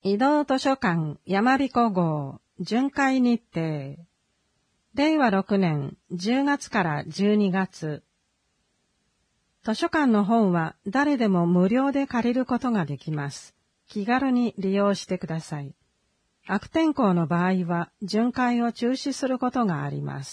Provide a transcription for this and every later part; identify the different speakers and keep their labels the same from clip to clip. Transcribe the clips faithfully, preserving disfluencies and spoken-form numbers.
Speaker 1: 移動図書館山彦号巡回日程。れいわろくねんじゅうがつからじゅうにがつ。図書館の本は誰でも無料で借りることができます。気軽に利用してください。悪天候の場合は巡回を中止することがあります。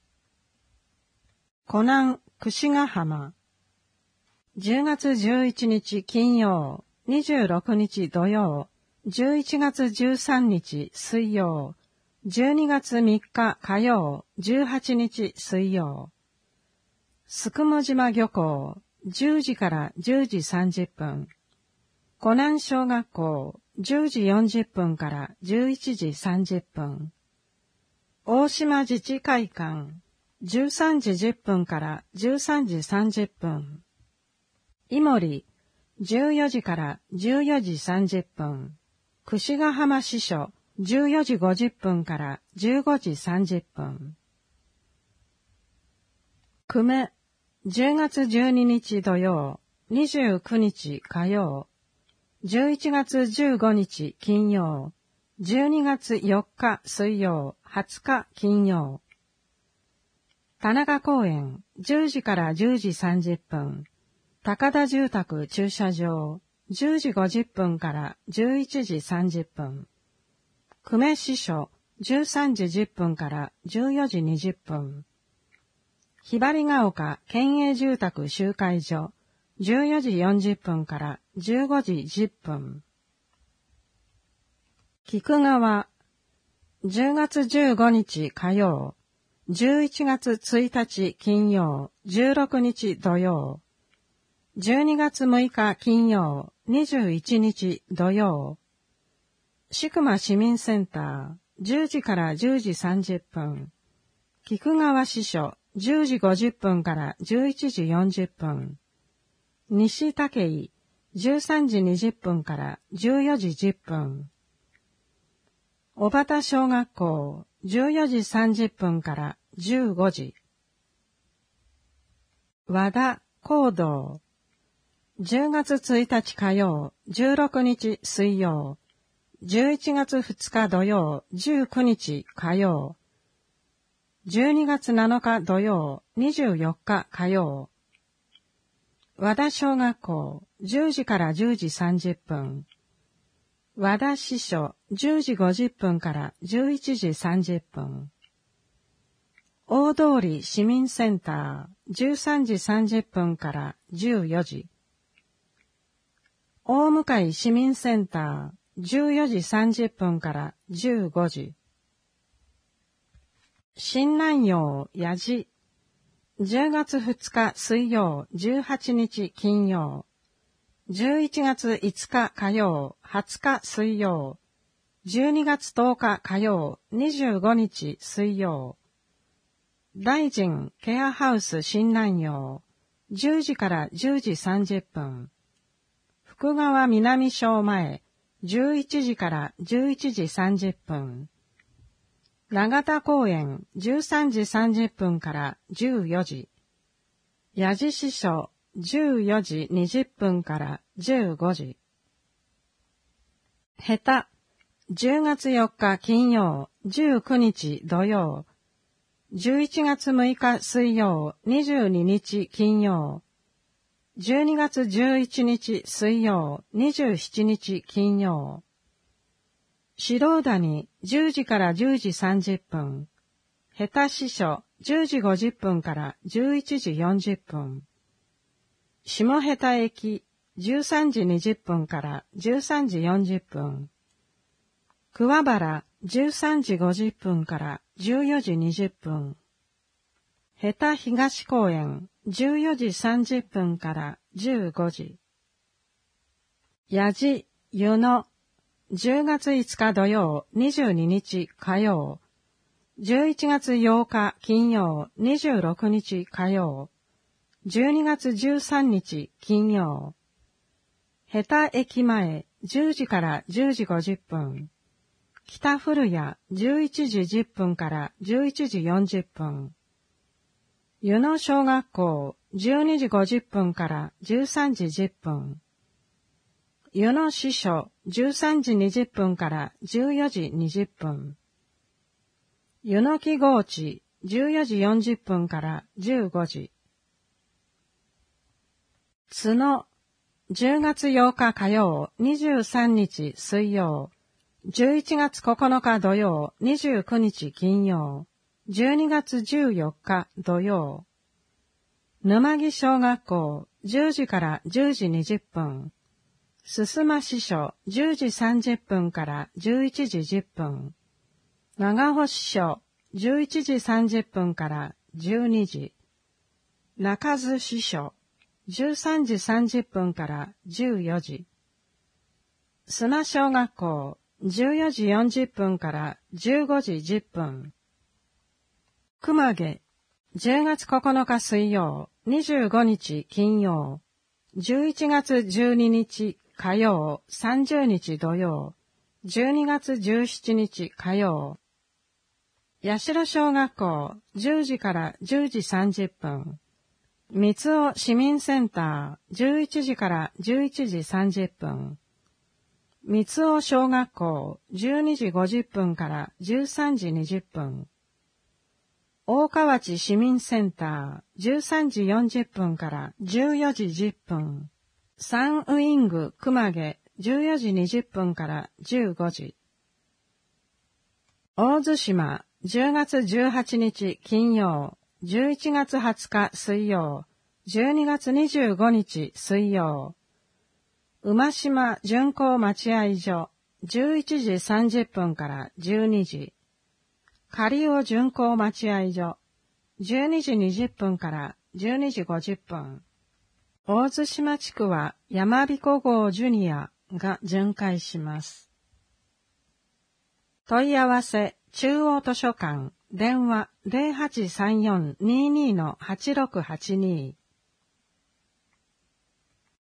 Speaker 1: 湖南櫛ヶ浜。じゅうがつじゅういちにち金曜、にじゅうろくにち土曜、じゅういちがつじゅうさんにち水曜、じゅうにがつみっか火曜、じゅうはちにち水曜。すくも島漁港、じゅうじからじゅうじさんじゅっぷん。湖南小学校、じゅうじよんじゅっぷんからじゅういちじさんじゅっぷん。大島自治会館、じゅうさんじじゅっぷんからじゅうさんじさんじゅっぷん。井森、じゅうよじからじゅうよじさんじゅっぷん。櫛ヶ浜支所、じゅうよじごじゅっぷんからじゅうごじさんじゅっぷん。久米、じゅうがつじゅうににち土曜、にじゅうくにち火曜、じゅういちがつじゅうごにち金曜、じゅうにがつよっか水曜、はつか金曜。田中公園、じゅうじからじゅうじさんじゅっぷん。高田住宅駐車場、じゅうじごじゅっぷんからじゅういちじさんじゅっぷん。久米支所、じゅうさんじじゅっぷんからじゅうよじにじゅっぷん。ひばりが丘県営住宅集会所、じゅうよじよんじゅっぷんからじゅうごじじゅっぷん。菊川、じゅうがつじゅうごにち火曜、じゅういちがつついたち金曜、じゅうろくにち土曜、じゅうにがつむいか金曜、にじゅういちにち土曜。宿間市民センター、じゅうじからじゅうじさんじゅっぷん。菊川支所、じゅうじごじゅっぷんからじゅういちじよんじゅっぷん。西武井、じゅうさんじにじゅっぷんからじゅうよじじゅっぷん。小畑小学校、じゅうよじさんじゅっぷんからじゅうごじ。和田講堂、じゅうがつついたち火曜、じゅうろくにち水曜、じゅういちがつふつか土曜、じゅうくにち火曜、じゅうにがつなのか土曜、にじゅうよっか火曜。和田小学校、じゅうじからじゅうじさんじゅっぷん。和田支所、じゅうじごじゅっぷんからじゅういちじさんじゅっぷん。大通市民センター、じゅうさんじさんじゅっぷんからじゅうよじ。大向市民センター、じゅうよじさんじゅっぷんからじゅうごじ。新南陽矢路、じゅうがつふつか水曜、じゅうはちにち金曜、じゅういちがついつか火曜、はつか水曜、じゅうにがつとおか火曜、にじゅうごにち水曜。大臣ケアハウス新南陽、じゅうじからじゅうじさんじゅっぷん。福川南小前、じゅういちじからじゅういちじさんじゅっぷん。永田公園、じゅうさんじさんじゅっぷんからじゅうよじ。矢地支所、じゅうよじにじゅっぷんからじゅうごじ。へた、じゅうがつよっか金曜、じゅうくにち土曜、じゅういちがつむいか水曜、にじゅうににち金曜、じゅうにがつじゅういちにち水曜、にじゅうしちにち金曜。白谷、じゅうじからじゅうじさんじゅっぷん。へた支所、じゅうじごじゅっぷんからじゅういちじよんじゅっぷん。下へた駅、じゅうさんじにじゅっぷんからじゅうさんじよんじゅっぷん。桑原、じゅうさんじごじゅっぷんからじゅうよじにじゅっぷん。へた東公園、じゅうよじさんじゅっぷんからじゅうごじ。矢地、湯野、じゅうがついつか土曜、にじゅうににち火曜、じゅういちがつようか金曜、にじゅうろくにち火曜、じゅうにがつじゅうさんにち金曜。へた駅前、じゅうじからじゅうじごじゅっぷん。北古谷、じゅういちじじゅっぷんからじゅういちじよんじゅっぷん。湯野小学校、じゅうにじごじゅっぷんからじゅうさんじじゅっぷん。 湯野支所じゅうさんじにじゅっぷんからじゅうよじにじゅっぷん。湯野木河内じゅうよじよんじゅっぷんからじゅうごじ。津野じゅうがつようか火曜にじゅうさんにち水曜。じゅういちがつここのか土曜にじゅうくにち金曜。じゅうにがつじゅうよっか土曜。沼木小学校じゅうじからじゅうじにじゅっぷん。すすま支所じゅうじさんじゅっぷんからじゅういちじじゅっぷん。長保支所じゅういちじさんじゅっぷんからじゅうにじ。中津支所じゅうさんじさんじゅっぷんからじゅうよじ。須磨小学校じゅうよじよんじゅっぷんからじゅうごじじゅっぷん。熊毛じゅうがつここのか水曜にじゅうごにち金曜。じゅういちがつじゅうににち火曜さんじゅうにち土曜。じゅうにがつじゅうしちにち火曜。八代小学校じゅうじからじゅうじさんじゅっぷん。三尾市民センターじゅういちじからじゅういちじさんじゅっぷん。三尾小学校じゅうにじごじゅっぷんからじゅうさんじにじゅっぷん。大河内市民センターじゅうさんじよんじゅっぷんからじゅうよじじゅっぷん。サンウイング熊毛じゅうよじにじゅっぷんからじゅうごじ。大津島じゅうがつじゅうはちにち金曜。じゅういちがつはつか水曜。じゅうにがつにじゅうごにち水曜。馬島巡行待合所じゅういちじさんじゅっぷんからじゅうにじ。仮尾巡行待合所じゅうにじにじゅっぷんからじゅうにじごじゅっぷん。大津島地区は山彦号ジュニアが巡回します。問い合わせ中央図書館電話 ゼロはちさんよんにーにーのはちろくはちに